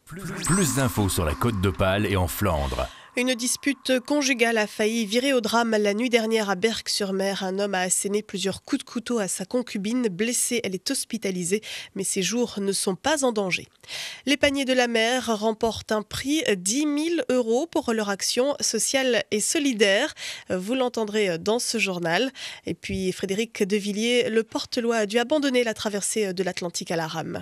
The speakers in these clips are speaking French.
Plus d'infos sur la Côte d'Opale et en Flandre. Une dispute conjugale a failli virer au drame la nuit dernière à Berck-sur-Mer. Un homme a asséné plusieurs coups de couteau à sa concubine. Blessée, elle est hospitalisée, mais ses jours ne sont pas en danger. Les paniers de la mer remportent un prix 10 000 € pour leur action sociale et solidaire. Vous l'entendrez dans ce journal. Et puis Frédéric Devilliers, le porte-lois, a dû abandonner la traversée de l'Atlantique à la rame.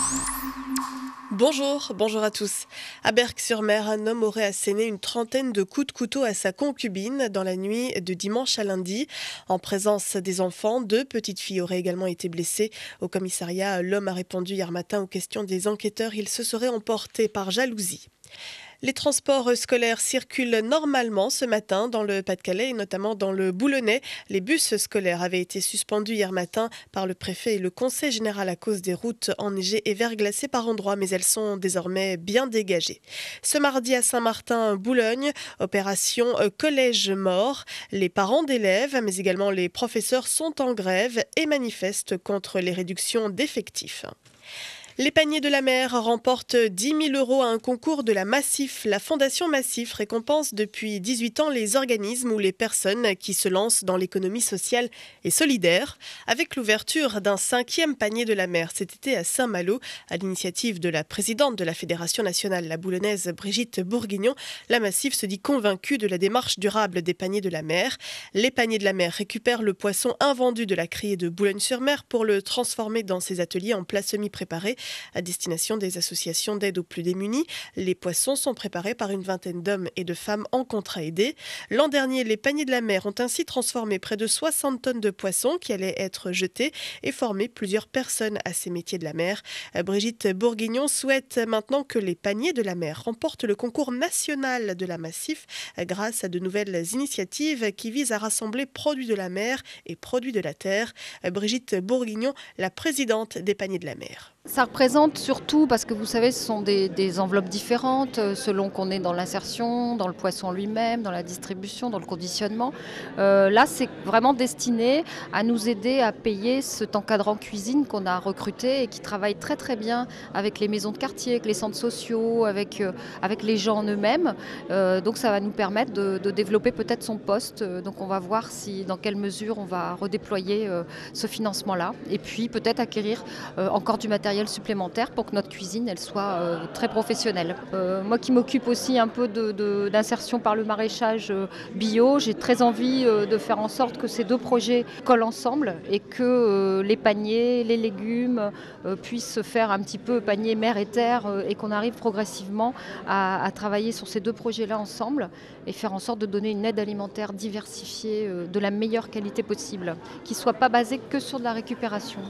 Bonjour à tous. À Berck-sur-Mer, un homme aurait asséné une trentaine de coups de couteau à sa concubine dans la nuit de dimanche à lundi. En présence des enfants, 2 petites filles auraient également été blessées. Au commissariat, l'homme a répondu hier matin aux questions des enquêteurs. Il se serait emporté par jalousie. Les transports scolaires circulent normalement ce matin dans le Pas-de-Calais et notamment dans le Boulonnais. Les bus scolaires avaient été suspendus hier matin par le préfet et le conseil général à cause des routes enneigées et verglacées par endroits, mais elles sont désormais bien dégagées. Ce mardi à Saint-Martin-Boulogne, opération collège mort. Les parents d'élèves, mais également les professeurs sont en grève et manifestent contre les réductions d'effectifs. Les paniers de la mer remportent 10 000 € à un concours de la Massif. La Fondation Massif récompense depuis 18 ans les organismes ou les personnes qui se lancent dans l'économie sociale et solidaire. Avec l'ouverture d'un 5e panier de la mer cet été à Saint-Malo, à l'initiative de la présidente de la Fédération nationale, la boulonnaise Brigitte Bourguignon, la Massif se dit convaincue de la démarche durable des paniers de la mer. Les paniers de la mer récupèrent le poisson invendu de la criée de Boulogne-sur-Mer pour le transformer dans ses ateliers en plats semi-préparés à destination des associations d'aide aux plus démunis. Les poissons sont préparés par une vingtaine d'hommes et de femmes en contrat aidé. L'an dernier, les paniers de la mer ont ainsi transformé près de 60 tonnes de poissons qui allaient être jetés et formé plusieurs personnes à ces métiers de la mer. Brigitte Bourguignon souhaite maintenant que les paniers de la mer remportent le concours national de la Massif grâce à de nouvelles initiatives qui visent à rassembler produits de la mer et produits de la terre. Brigitte Bourguignon, la présidente des paniers de la mer. Ça représente surtout, parce que vous savez, ce sont des enveloppes différentes selon qu'on est dans l'insertion, dans le poisson lui-même, dans la distribution, dans le conditionnement. Là, c'est vraiment destiné à nous aider à payer cet encadrant cuisine qu'on a recruté et qui travaille très très bien avec les maisons de quartier, avec les centres sociaux, avec les gens en eux-mêmes. Donc ça va nous permettre de développer peut-être son poste. Donc on va voir dans quelle mesure on va redéployer ce financement-là. Et puis peut-être acquérir encore du matériel supplémentaire pour que notre cuisine elle soit très professionnelle. Moi qui m'occupe aussi un peu d'insertion par le maraîchage bio, j'ai très envie de faire en sorte que ces 2 projets collent ensemble et que les paniers, les légumes puissent se faire un petit peu panier mer et terre et qu'on arrive progressivement à travailler sur ces 2 projets-là ensemble et faire en sorte de donner une aide alimentaire diversifiée de la meilleure qualité possible, qui ne soit pas basée que sur de la récupération.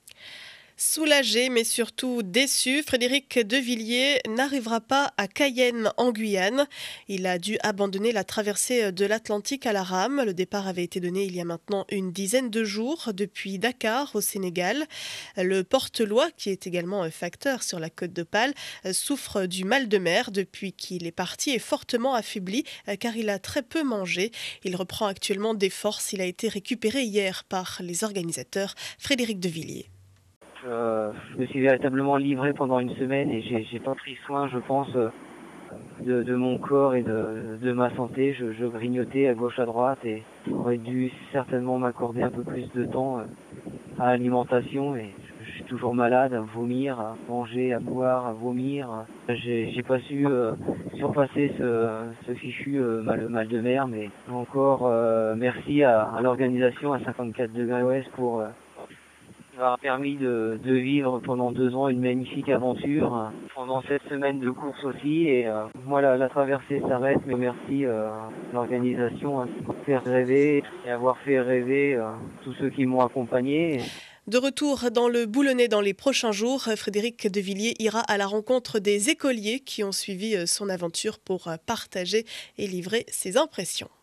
Soulagé mais surtout déçu, Frédéric Devilliers n'arrivera pas à Cayenne en Guyane. Il a dû abandonner la traversée de l'Atlantique à la rame. Le départ avait été donné il y a maintenant une dizaine de jours depuis Dakar au Sénégal. Le porte-lois, qui est également un facteur sur la Côte d'Opale, souffre du mal de mer depuis qu'il est parti et fortement affaibli car il a très peu mangé. Il reprend actuellement des forces. Il a été récupéré hier par les organisateurs. Frédéric Devilliers. Je me suis véritablement livré pendant une semaine et j'ai pas pris soin, je pense, de mon corps et de ma santé. Je grignotais à gauche à droite et j'aurais dû certainement m'accorder un peu plus de temps à l'alimentation et je suis toujours malade, à vomir, à manger, à boire, à vomir. J'ai pas su surpasser ce fichu mal de mer, mais encore merci à l'organisation à 54 degrés ouest pour m'a permis de vivre pendant 2 ans une magnifique aventure, pendant 7 semaines de course aussi, et moi la traversée s'arrête, mais merci à l'organisation pour faire rêver et avoir fait rêver tous ceux qui m'ont accompagné. De retour dans le Boulonnais dans les prochains jours, Frédéric Devilliers ira à la rencontre des écoliers qui ont suivi son aventure pour partager et livrer ses impressions.